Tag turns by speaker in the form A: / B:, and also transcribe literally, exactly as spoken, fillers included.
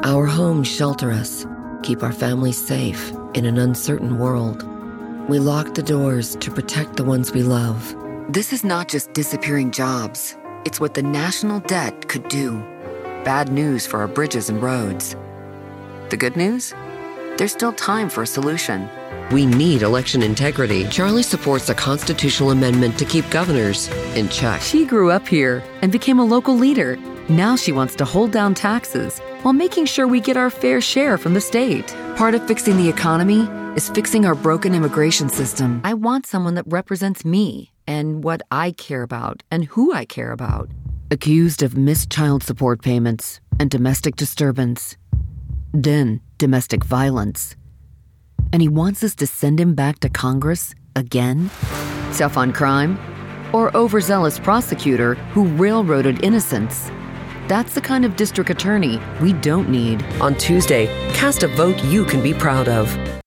A: Our homes shelter us, keep our families safe in an uncertain world. We lock the doors to protect the ones we love. This is not just disappearing jobs. It's what the national debt could do. Bad news for our bridges and roads. The good news? There's still time for a solution. We need election integrity. Charlie supports a constitutional amendment to keep governors in check.
B: She grew up here and became a local leader. Now she wants to hold down taxes while making sure we get our fair share from the state. Part of fixing the economy is fixing our broken immigration system. I want someone that represents me and what I care about and who I care about. Accused of missed child support payments and domestic disturbance. Then domestic violence. And he wants us to send him back to Congress again? Tough on crime? Or overzealous prosecutor who railroaded innocents? That's the kind of district attorney we don't need.
A: On Tuesday, cast a vote you can be proud of.